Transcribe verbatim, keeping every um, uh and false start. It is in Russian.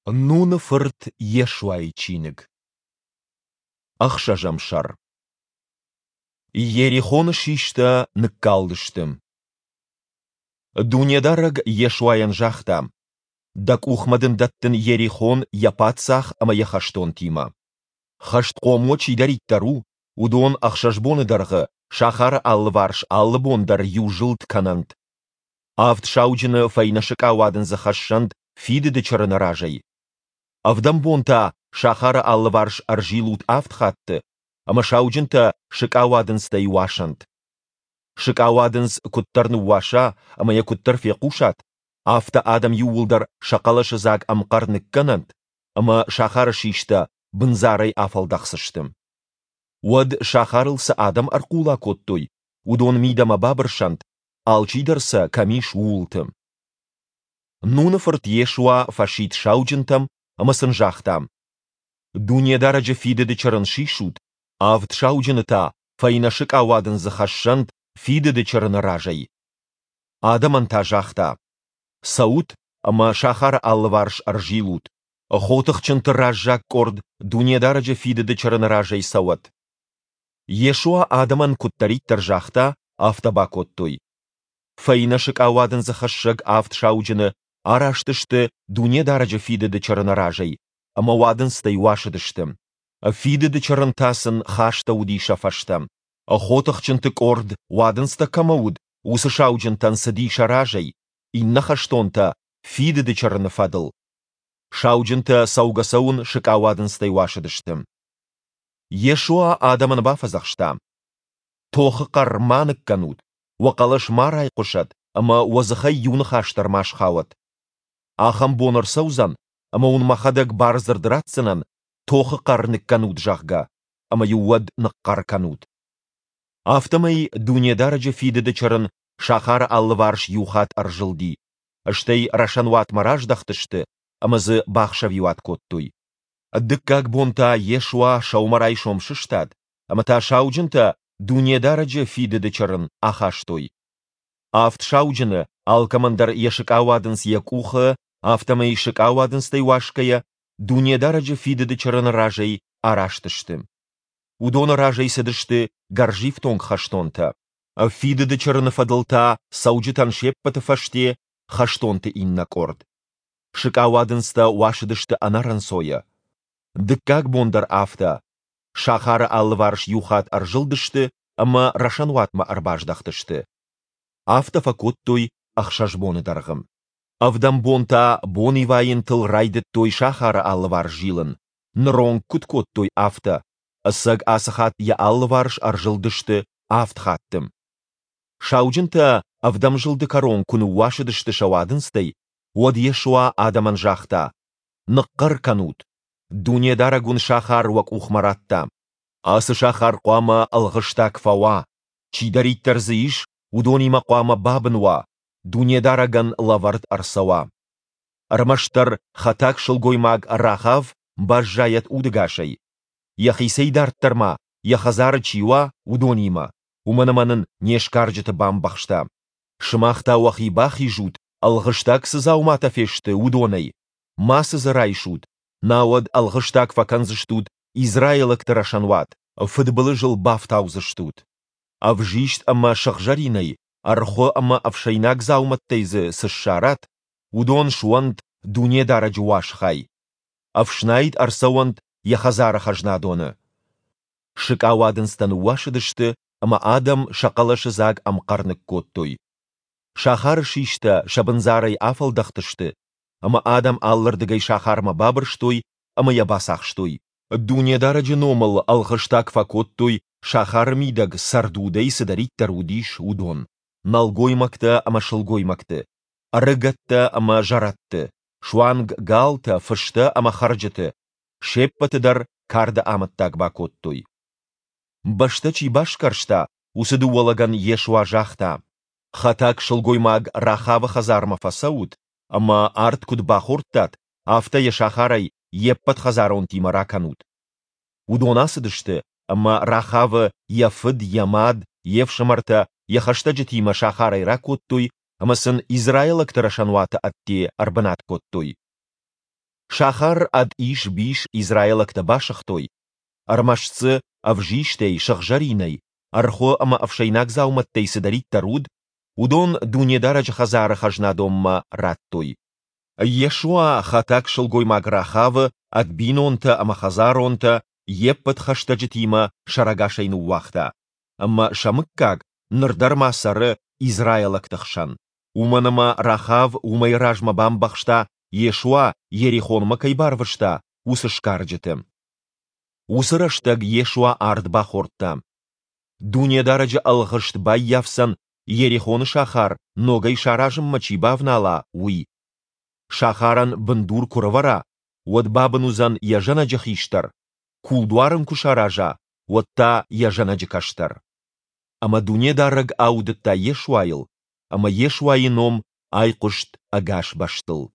Нуны фырт Ешуай чинig. Ахшажам шар. Ерихон шишта ныккалдыштым. Дунедараг Ешуаян жахта. Дак ухмадын даттын Ерихон япатсах ама яхаштон тима. Хашт комо чидариттару, удон ахшажбоны даргы, шахар алварш аллыбондар южилт канант. Авт шауджины файнашык авадын захашшанд фиды дычарына ражай. Авдамбонта шахара аллварш аржилут автхатты, ама шауджинта шикавадынс стай вашант. Шикавадынс куттарны ваша, ама я куттар фекушат. Авта адам юулдар шакалашы заг амкарнык канант, ама шахара шишта бынзарай афалдақсыштым. Уад шахарылсы адам аркула коттой, удон мидама бабыршант, алчидарса камиш уултым. Нуны фырт Ешуа фашит шауджинтам, ама сынжахтам. Дунедараджа фидеды чаран шишут, авт шауджиныта файнашык авадын захашшант фидеды чаран ражай. Адаманта жахта. Саут, ама шахар алварш аржилут. Охотықчынты ражжак корд дунедараджа фидеды чаран ражай сауат. Ешуа адаман куттариттар жахта автабак оттой. Файнашык авадын захашшак авт шауджины араштышты дунедараджа фидеды чаран ражай, ама вадын стай вашыдыштым. Фидеды чаран тасын хашта удиша фаштам. Охотықчынты корд вадынста камауд, усы шауджинтан садиша ражай, инна хаштонта фидеды чараны фадыл. Шауджинта саугасаун шикавадын стай вашыдыштым. Ешуа адаман бафазахшта. Тохы карманык канут, вақалыш марай кушат, ама вазыхай юны хаштар маш хават. Ахам бонар саузан, ама ун махадак барзырдыратсынан, тохы карнык канут жахга, ама ювад ныққар канут. Автамай дунедараджа фидеды чарын шахар аллварш юхат аржилди. Аштей рашанват мараждахтышты, амазы бахшавиват коттуй. Дыккак бонта Ешуа шаумарай шомшыштад, ама та шауджинта дунедараджа фидеды чарын ахаштой. Авт шауджины алкамандар ешык авадынс якуха, автамай шык авадынстай вашкая, дунедараджа фидеды чарын ражай араштыштым. Удона ражай сыдышты гаржив тонг хаштонта. А фидеды чараны фадылта сауджитан шеппаты фаште хаштонты инна корд. Шык авадынста вашыдышты анаран соя. Дыккак бондар авта. Шахара алварш юхат аржилдышты, ама рашанватма арбаждахтышты. Авта факоттой ахшашбоны даргым. Авдамбонта бони вайын тыл райдыт той шахара алварш жилын. Нронг куткоттой авта. Асаг асахат я алварш аржилдышты автхаттым. Шауджинта авдамжилды карон куну вашыдышты шавадынстай, уад Ешуа адаман жахта. Ныққар канут. Дунедарагун шахар вак ухмаратта. Асы шахар қуама алғыштак фауа. Чидариттар зыиш, удонима қуама бабынва. Дунедараган лавард арсава. Армаштар хатак шылгоймаг рахав бажжаят удыгашай. Яхисейдарттарма, яхазары чива удонима. Уманаманын нешкарджыты бамбахшта. Шымахта вахибахи жут, алғыштак сызаумата фешті удонай. Масы зырайшут. Науад алғыштак факанзыштут, Израилык тарашанват, фыдбылы жыл бафтаузыштут. Авжишт ама шахжаринай, архо ама авшайнак зауматтайзы сышшарат, удон шуант дуне дараджуашхай. Авшнайд арсауант яхазара хажнадоны. Шык авадынстан уашыдышты, ама адам шақалашы заг амқарнык коттой. Шахар шишта шабынзарай афалдақтышты, ама адам аллардыгай шахарма бабырштой, ама ябасахштой. Дунедараджы номал алғыштак факоттой, шахар мидаг сардудай сыдариттар удиш удон. Налгоймакты ама шылгоймакты. Арыгатты ама жаратты. Шуанг галта фышты ама харджыты. Шеппатыдар карда аматтак бакоттой. Баштачи башкаршта, усыды уалаган Ешуа жахта. Хатак шылгоймаг рахава хазарма фасаут, ама арт куд бахурттат, афта ешахарай еппат хазарон тимара канут. Удонасыдышты, ама рахава яфыд ямад, евшамарта, яхаштаджы тима шахарай ракоттуй, ама сын Израилак тарашанвата атте арбанат коттой. Шахар ад иш биш Израилак табашахтой. Армашцы авжиштей шахжариней. Архо ама авшайнак зауматтей сидарит таруд. Удон дунедарaj хазара хажнадомма раттой. Иешуа хатак шелгой маграхава адбинонта ама хазаронта еппат хаштаджитима шарагашайну вахта. Ама шамыккаг нырдарма сары Израилак тахшан. Уманама рахав умайражма бамбахшта Иешуа ерихонма кайбарвышта усышкарджитым. Усыраштаг Иешуа ардбахортта. Дунедараджа алғышт бай явсан ерихоны шахар ногай шаражым мачибавнала уй. Шахаран бандур куравара, вот бабанузан яжана джахиштар, кулдуарым кушаража, вот та яжана джакаштар. Ама дунедараг аудытта Иешуайл, ама Иешуайыном айқышт агаш баштыл.